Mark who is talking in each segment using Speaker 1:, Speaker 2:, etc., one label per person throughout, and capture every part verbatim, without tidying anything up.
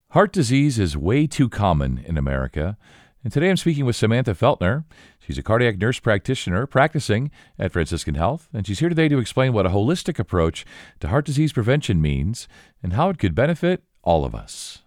Speaker 1: Heart disease is way too common in America. And today I'm speaking with Samantha Feltner. She's a cardiac nurse practitioner practicing at Franciscan Health, and she's here today to explain what a holistic approach to heart disease prevention means and how it could benefit all of us.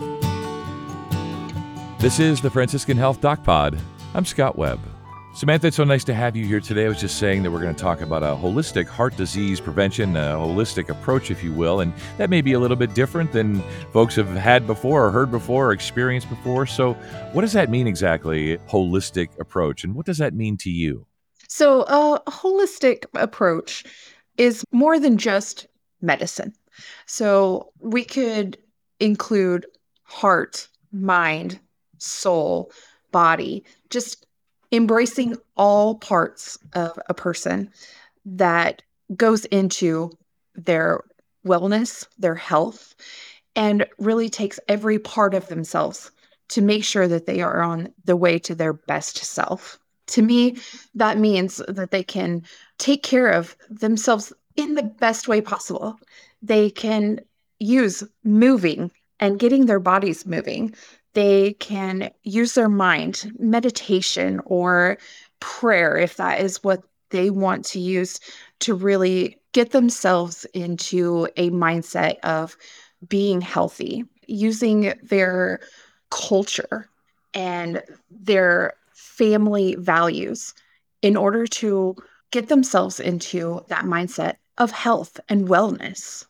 Speaker 1: This is the Franciscan Health Doc Pod. I'm Scott Webb. Samantha, it's so nice to have you here today. I was just saying that we're going to talk about a holistic heart disease prevention, a holistic approach, if you will, and that may be a little bit different than folks have had before or heard before or experienced before. So what does that mean exactly, holistic approach, and what does that mean to you?
Speaker 2: So a holistic approach is more than just medicine. So we could include heart, mind, soul, body, just embracing all parts of a person that goes into their wellness, their health, and really takes every part of themselves to make sure that they are on the way to their best self. To me, that means that they can take care of themselves in the best way possible. They can use moving and getting their bodies moving. They can use their mind, meditation or prayer, if that is what they want to use to really get themselves into a mindset of being healthy, using their culture and their family values in order to get themselves into that mindset of health and wellness.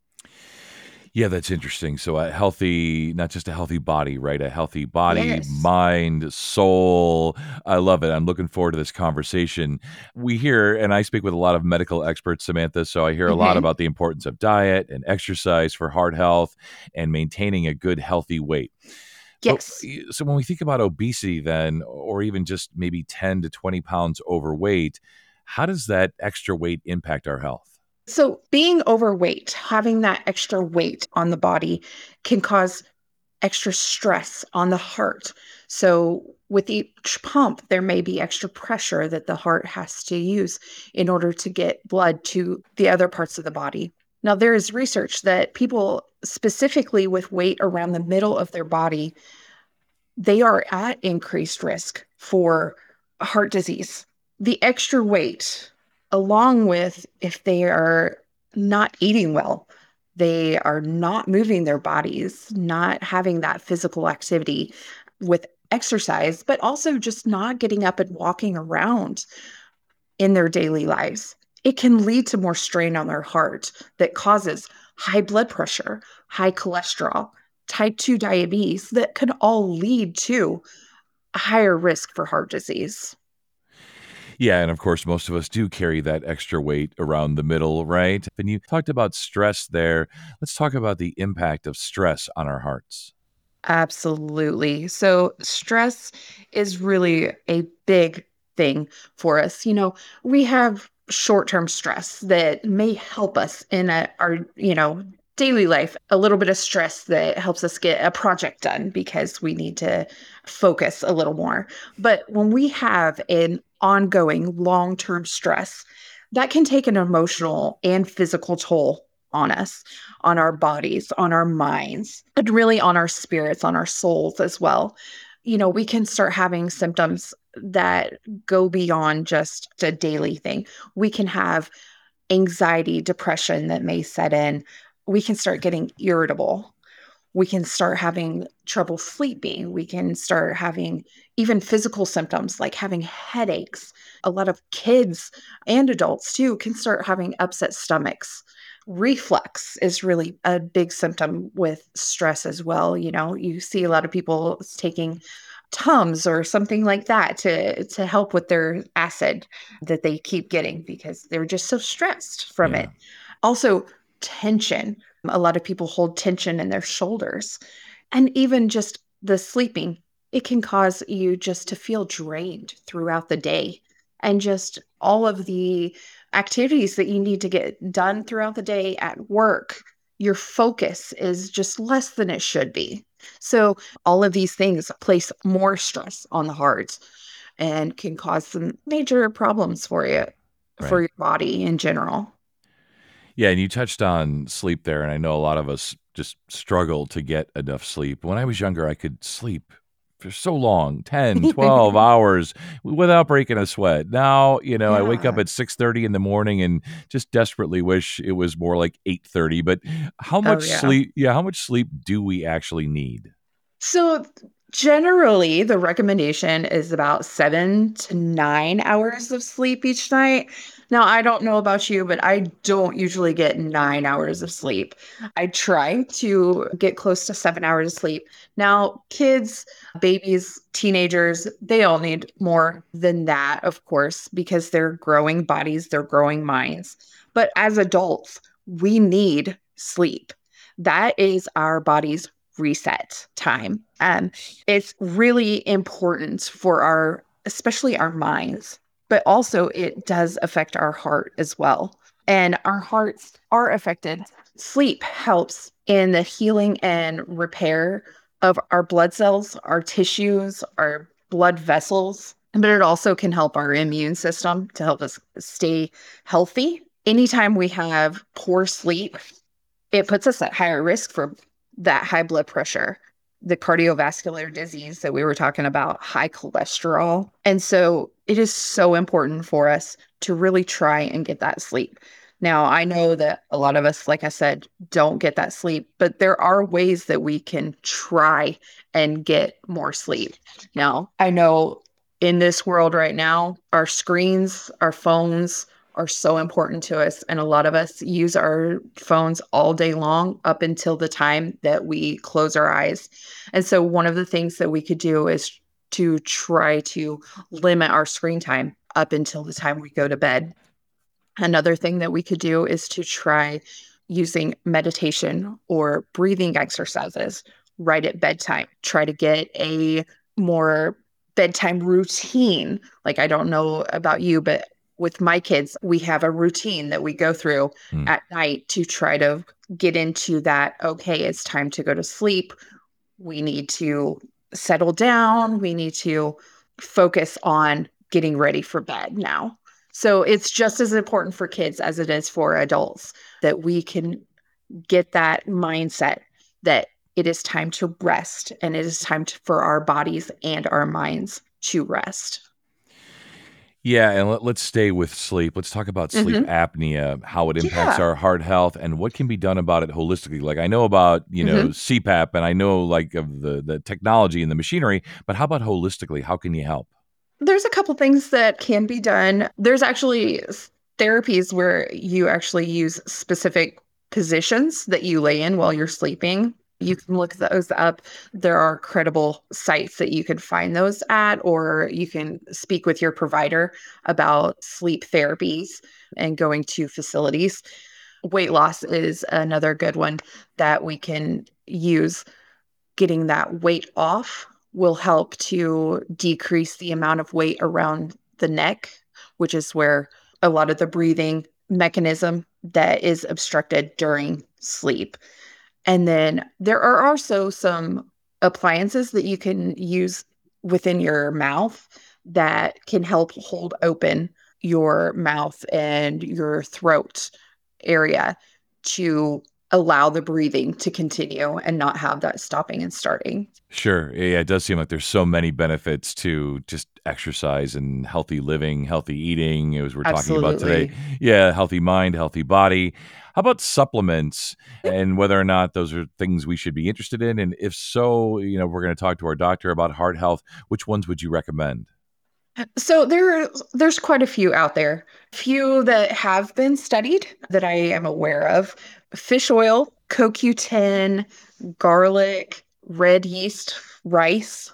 Speaker 1: Yeah, that's interesting. So a healthy, not just a healthy body, right? A healthy body,
Speaker 2: Yes.
Speaker 1: mind, soul. I love it. I'm looking forward to this conversation. We hear, and I speak with a lot of medical experts, Samantha, so I hear a lot
Speaker 2: hmm
Speaker 1: about the importance of diet and exercise for heart health and maintaining a good, healthy weight. But
Speaker 2: Yes.
Speaker 1: so when we think about obesity then, or even just maybe ten to twenty pounds overweight, how does that extra weight impact our health?
Speaker 2: So, being overweight, having that extra weight on the body can cause extra stress on the heart. So, with each pump, there may be extra pressure that the heart has to use in order to get blood to the other parts of the body. Now, there is research that people specifically with weight around the middle of their body, they are at increased risk for heart disease. The extra weight, along with if they are not eating well, they are not moving their bodies, not having that physical activity with exercise, but also just not getting up and walking around in their daily lives. It can lead to more strain on their heart that causes high blood pressure, high cholesterol, type two diabetes that can all lead to a higher risk for heart disease.
Speaker 1: Yeah, and of course, most of us do carry that extra weight around the middle, right? And you talked about stress there. Let's talk about the impact of stress on our hearts.
Speaker 2: Absolutely. So, stress is really a big thing for us. You know, we have short-term stress that may help us in a, our, you know, daily life, a little bit of stress that helps us get a project done because we need to focus a little more. But when we have an ongoing long-term stress, that can take an emotional and physical toll on us, on our bodies, on our minds, and really on our spirits, on our souls as well. You know, we can start having symptoms that go beyond just a daily thing. We can have anxiety, depression that may set in. We can start getting irritable. We can start having trouble sleeping. We can start having even physical symptoms like having headaches. A lot of kids and adults too can start having upset stomachs. Reflux is really a big symptom with stress as well. You know, you see a lot of people taking Tums or something like that to to help with their acid that they keep getting because they're just so stressed from
Speaker 1: Yeah.
Speaker 2: it. Also, tension. A lot of people hold tension in their shoulders. And even just the sleeping, it can cause you just to feel drained throughout the day. And just all of the activities that you need to get done throughout the day at work, your focus is just less than it should be. So, all of these things place more stress on the heart and can cause some major problems for you, for
Speaker 1: Right.
Speaker 2: your body in general.
Speaker 1: Yeah, and you touched on sleep there, and I know a lot of us just struggle to get enough sleep. When I was younger, I could sleep for so long, ten, twelve hours without breaking a sweat. Now, you know, I wake up
Speaker 2: Yeah.
Speaker 1: at six thirty in the morning and just desperately wish it was more like eight thirty. But how
Speaker 2: Oh,
Speaker 1: much
Speaker 2: yeah.
Speaker 1: sleep, yeah, how much sleep do we actually need?
Speaker 2: So generally, the recommendation is about seven to nine hours of sleep each night. Now, I don't know about you, but I don't usually get nine hours of sleep. I try to get close to seven hours of sleep. Now, kids, babies, teenagers, they all need more than that, of course, because they're growing bodies, they're growing minds. But as adults, we need sleep. That is our body's reset time. Um, it's really important for our, especially our minds, but also it does affect our heart as well. And our hearts are affected. Sleep helps in the healing and repair of our blood cells, our tissues, our blood vessels, but it also can help our immune system to help us stay healthy. Anytime we have poor sleep, it puts us at higher risk for that high blood pressure, the cardiovascular disease that we were talking about, high cholesterol. And so it is so important for us to really try and get that sleep. Now, I know that a lot of us, like I said, don't get that sleep, but there are ways that we can try and get more sleep. Now, I know in this world right now, our screens, our phones, are so important to us. And a lot of us use our phones all day long up until the time that we close our eyes. And so, one of the things that we could do is to try to limit our screen time up until the time we go to bed. Another thing that we could do is to try using meditation or breathing exercises right at bedtime. Try to get a more bedtime routine. Like, I don't know about you, but with my kids, we have a routine that we go through
Speaker 1: Hmm.
Speaker 2: at night to try to get into that. Okay, it's time to go to sleep. We need to settle down. We need to focus on getting ready for bed now. So it's just as important for kids as it is for adults that we can get that mindset that it is time to rest and it is time to, for our bodies and our minds to rest.
Speaker 1: Yeah, and let, let's stay with sleep. Let's talk about sleep
Speaker 2: Hmm.
Speaker 1: apnea, how it impacts
Speaker 2: Yeah.
Speaker 1: our heart health, and what can be done about it holistically. Like I know about you know
Speaker 2: Hmm.
Speaker 1: C PAP, and I know like of the the technology and the machinery, but how about holistically? How can you help?
Speaker 2: There's a couple things that can be done. There's actually s- therapies where you actually use specific positions that you lay in while you're sleeping. You can look those up. There are credible sites that you can find those at, or you can speak with your provider about sleep therapies and going to facilities. Weight loss is another good one that we can use. Getting that weight off will help to decrease the amount of weight around the neck, which is where a lot of the breathing mechanism that is obstructed during sleep. And then there are also some appliances that you can use within your mouth that can help hold open your mouth and your throat area to allow the breathing to continue and not have that stopping and starting.
Speaker 1: Sure. Yeah, it does seem like there's so many benefits to just exercise and healthy living, healthy eating, as we're talking about today.
Speaker 2: Absolutely.
Speaker 1: Yeah, healthy mind, healthy body. How about supplements and whether or not those are things we should be interested in? And if so, you know, we're going to talk to our doctor about heart health. Which ones would you recommend?
Speaker 2: So there, there's quite a few out there. Few that have been studied that I am aware of. Fish oil, C O Q ten, garlic, red yeast, rice,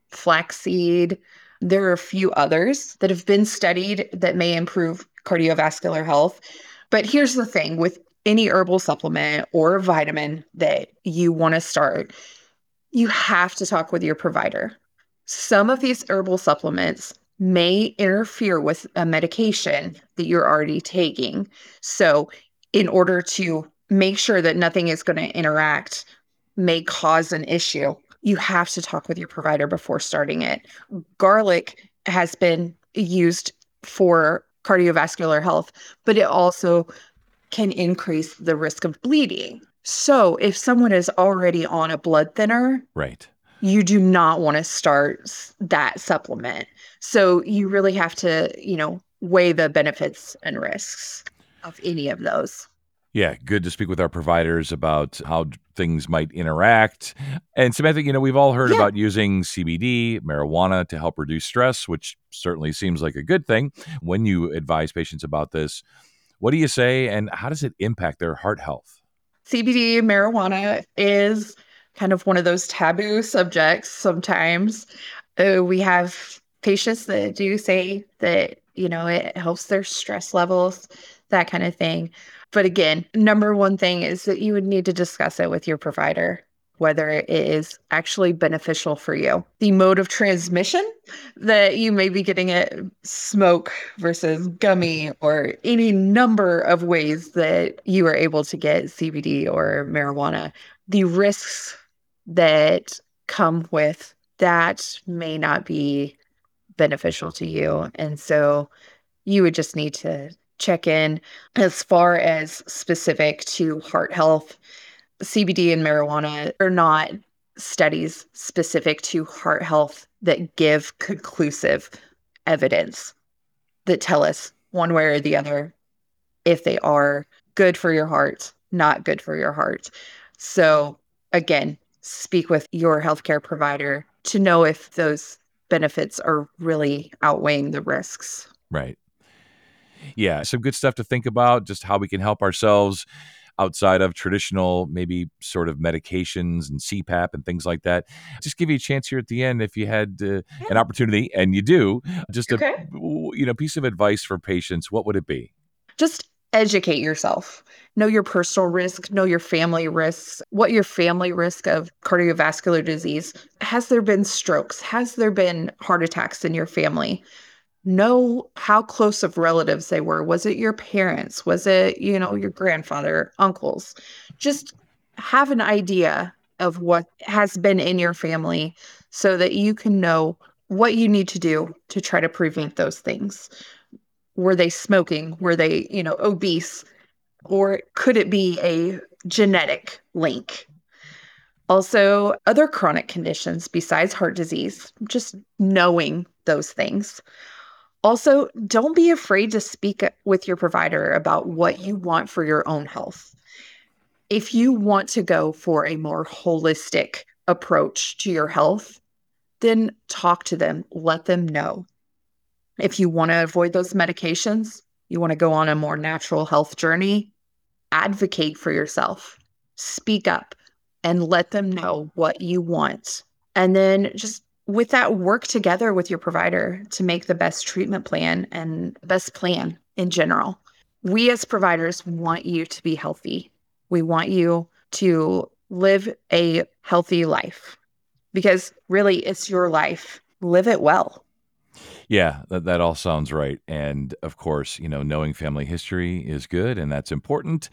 Speaker 2: flaxseed. There are a few others that have been studied that may improve cardiovascular health. But here's the thing with any herbal supplement or vitamin that you want to start, you have to talk with your provider. Some of these herbal supplements may interfere with a medication that you're already taking. So, in order to make sure that nothing is going to interact, may cause an issue, you have to talk with your provider before starting it. Garlic has been used for cardiovascular health, but it also can increase the risk of bleeding. So if someone is already on a blood thinner,
Speaker 1: Right.
Speaker 2: you do not want to start s- that supplement. So you really have to, you know, weigh the benefits and risks of any of those.
Speaker 1: Yeah, good to speak with our providers about how d- things might interact. And Samantha, you know, we've all heard
Speaker 2: Yeah.
Speaker 1: about using C B D, marijuana to help reduce stress, which certainly seems like a good thing. When you advise patients about this, what do you say and how does it impact their heart health?
Speaker 2: C B D marijuana is kind of one of those taboo subjects sometimes. Uh, we have patients that do say that, you know, it helps their stress levels, that kind of thing. But again, number one thing is that you would need to discuss it with your provider, whether it is actually beneficial for you. The mode of transmission that you may be getting it smoke versus gummy or any number of ways that you are able to get C B D or marijuana. The risks that come with that may not be beneficial to you. And so you would just need to check in as far as specific to heart health. C B D and marijuana are not studies specific to heart health that give conclusive evidence that tell us one way or the other if they are good for your heart, not good for your heart. So, again, speak with your healthcare provider to know if those benefits are really outweighing the risks.
Speaker 1: Right. Yeah, some good stuff to think about, just how we can help ourselves outside of traditional, maybe sort of medications and C PAP and things like that. Just give you a chance here at the end if you had uh, an
Speaker 2: Yeah.
Speaker 1: opportunity, and you do, just a
Speaker 2: Okay.
Speaker 1: you know piece of advice for patients. What would it be?
Speaker 2: Just educate yourself. Know your personal risk, know your family risks, what your family risk of cardiovascular disease. Has there been strokes? Has there been heart attacks in your family? Know how close of relatives they were. Was it your parents? Was it, you know, your grandfather, uncles? Just have an idea of what has been in your family so that you can know what you need to do to try to prevent those things. Were they smoking? Were they, you know, obese? Or could it be a genetic link? Also, other chronic conditions besides heart disease, just knowing those things. Also, don't be afraid to speak with your provider about what you want for your own health. If you want to go for a more holistic approach to your health, then talk to them, let them know. If you want to avoid those medications, you want to go on a more natural health journey, advocate for yourself, speak up, and let them know what you want. And then just with that, work together with your provider to make the best treatment plan and best plan in general. We as providers want you to be healthy. We want you to live a healthy life because really it's your life. Live it well.
Speaker 1: Yeah, that, that all sounds right. And of course, you know, knowing family history is good and that's important.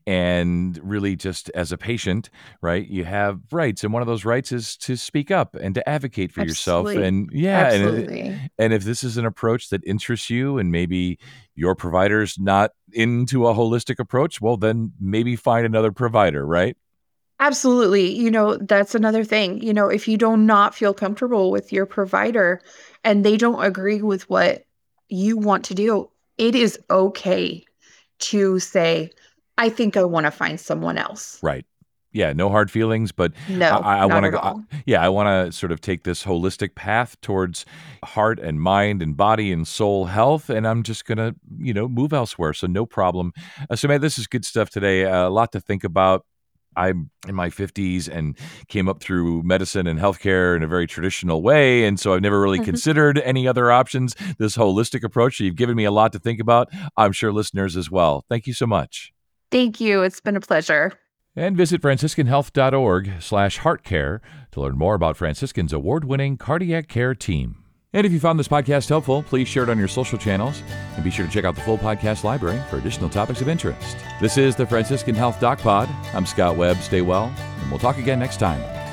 Speaker 1: And really, just as a patient, right, you have rights. And one of those rights is to speak up and to advocate for yourself.
Speaker 2: Absolutely.
Speaker 1: And yeah, and, it-
Speaker 2: Absolutely.
Speaker 1: and if this is an approach that interests you and maybe your provider's not into a holistic approach, well, then maybe find another provider, right?
Speaker 2: Absolutely. You know, that's another thing. You know, if you do not feel comfortable with your provider and they don't agree with what you want to do, it is okay to say, I think I want to find someone else.
Speaker 1: Right. Yeah, no hard feelings, but I,
Speaker 2: No,
Speaker 1: I I
Speaker 2: not
Speaker 1: want
Speaker 2: at
Speaker 1: to, I,
Speaker 2: all.
Speaker 1: yeah, I want to sort of take this holistic path towards heart and mind and body and soul health, and I'm just gonna, you know, move elsewhere. So no problem. Uh, so man, this is good stuff today. Uh, a lot to think about. I'm in my fifties and came up through medicine and healthcare in a very traditional way. And so I've never really considered any other options. This holistic approach, so you've given me a lot to think about. I'm sure listeners as well. Thank you so much.
Speaker 2: Thank you. It's been a pleasure.
Speaker 1: And visit franciscan health dot org slash heartcare to learn more about Franciscan's award-winning cardiac care team. And if you found this podcast helpful, please share it on your social channels and be sure to check out the full podcast library for additional topics of interest. This is the Franciscan Health Doc Pod. I'm Scott Webb. Stay well, and we'll talk again next time.